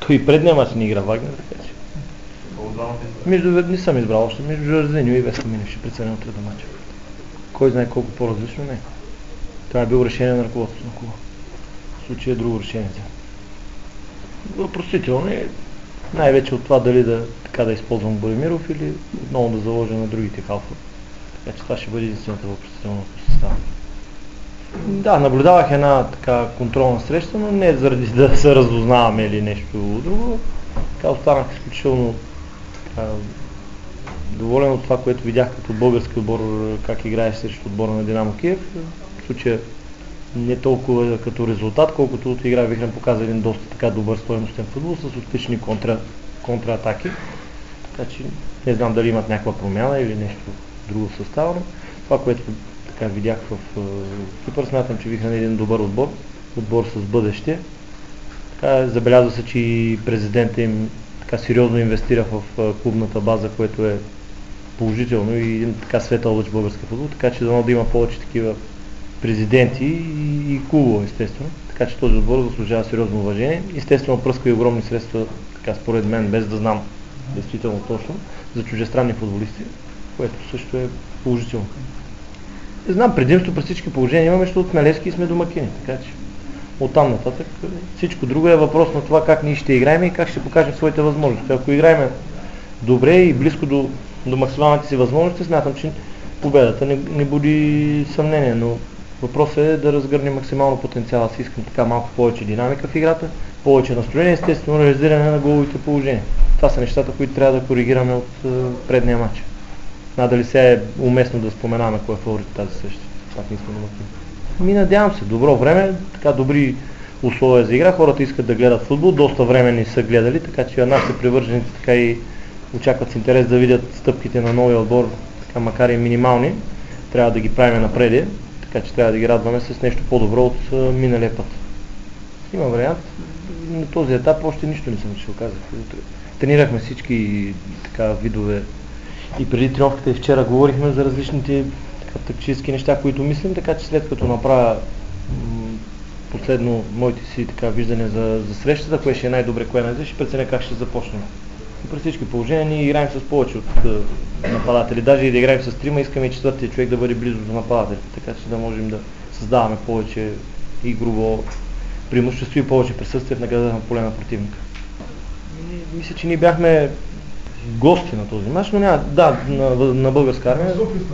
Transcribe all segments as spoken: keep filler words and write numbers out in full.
Той и предния мач не игра Вагнер, така че. Между не съм избрал още, между Жоржиньо и Веска Минев ще преценя от треда мача. Кой знае колко по-различно не. Това е било решение на ръководството на клуба. В случая е друго решение. Въпросително е най-вече от това дали да, така да използвам Боремиров или отново да заложа на другите халфа. Така че това ще бъде единствената въпросителна състава. Да, наблюдавах една така контролна среща, но не заради да се разузнаваме или нещо друго. Така останах изключително така, доволен от това, което видях като български отбор, как играе срещу отбора на Динамо Киев. В случая не толкова като резултат, колкото от игра Вихрен показа един доста така добър стойностен футбол с успешни контра, контратаки. Така че не знам дали имат някаква промяна или нещо друго състава, но това, което така видях в Кипър, смятам, че Вихрен е един добър отбор, отбор с бъдеще. Така, забелязва се, че и президентът им така сериозно инвестира в клубната база, което е положително и един така светъл лъч български футбол, така че дано да има повече такива президенти и, и клубове, естествено. Така че този отбор заслужава сериозно уважение. Естествено пръска и огромни средства, така според мен, без да знам действително точно, за чуждестранни футболисти, което също е положително. Не знам, предимство при всички положения имаме, защото сме лески и сме домакини, така че оттам нататък всичко друго е въпрос на това как ние ще играем и как ще покажем своите възможности. Ако играем добре и близко до, до максималните си възможности, смятам, че победата не, не буди съмнение, но въпросът е да разгърне максимално потенциала си. Искам така малко повече динамика в играта, повече настроение, естествено реализиране на головите положения. Това са нещата, които трябва да коригираме от uh, предния матч. Надали сега е уместно да споменаваме кой е фаворит тази среща. Пак не сме домакини. Ми надявам се, добро време, така добри условия за игра, хората искат да гледат футбол, доста време не са гледали, така че нашите привърженици така и очакват с интерес да видят стъпките на новия отбор, така макар и минимални, трябва да ги правим напреди, така че трябва да ги радваме с нещо по-добро от uh, миналия път. Има вариант, на този етап още нищо не съм решил, казах. Тренирахме всички така видове и преди тренировката и вчера говорихме за различните тактически неща, които мислим, така че след като направя м- последно моите си така виждания за, за срещата, кое ще е най-добре, кое най-добре, ще преценя как ще започнем. И при всички положения ние играем с повече от uh, нападатели, даже и да играем с трима, искаме и четвъртия човек да бъде близо до нападателите, така че да можем да създаваме повече игрово преимущество и повече присъствие в нагледно поле на противника. И, мисля, че ние бяхме гости на този мач, но няма, да, на, на българска армия.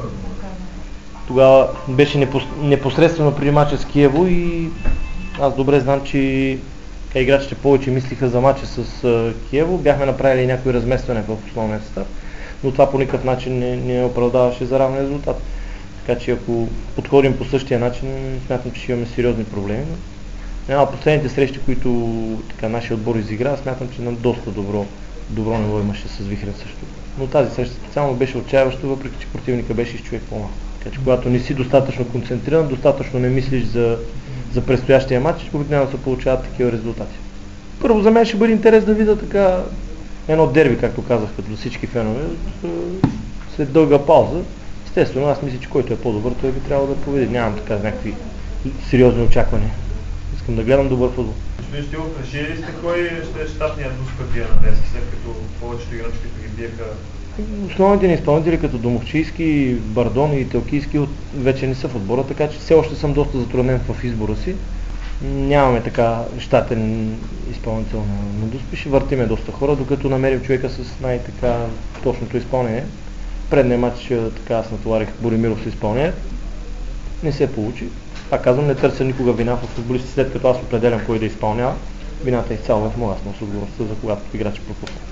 Тогава беше непос, непосредствено преди мача с Киево и аз добре знам, че играчите повече мислиха за мача с uh, Киево. Бяхме направили някои разместване в основния състав, но това по никакъв начин не, не оправдаваше за равен резултат. Така че ако подходим по същия начин, смятам, че ще имаме сериозни проблеми. Една от последните срещи, които така, нашия отбор изигра, смятам, че нам доста добро, добро ниво имаше с Вихрен също. Но тази среща специално беше отчаяващо, въпреки че противника беше с човек по-малко. Така че когато не си достатъчно концентриран, достатъчно не мислиш за, за предстоящия матч, обикновено се получават такива резултати. Първо за мен ще бъде интерес да видя така едно дерби, както казах, като всички фенове, след дълга пауза. Естествено, аз мисля, че който е по-добър, той би трябвало да победи. Нямам така някакви сериозни очаквания. Искам да гледам добър футбол. Господин Стилов, решили ли сте кой ще е щатният дуспартия на Левски, след като повечето играчи, които ги биеха? Основните ни изпълнители като Домовчийски, Бардон и Телкийски вече не са в отбора, така че все още съм доста затруднен в избора си. Нямаме така щатен изпълнител на, на Дуспи, ще въртиме доста хора, докато намерим човека с най-така точното изпълнение. Предния матч така аз натоварих Боремиров с изпълнение. Не се получи. Пак казвам, не търся никога вина в футболисти, след като аз определям кой да изпълнява. Вината е изцяло в моя, аз нося отговорността за когато играч пропусне.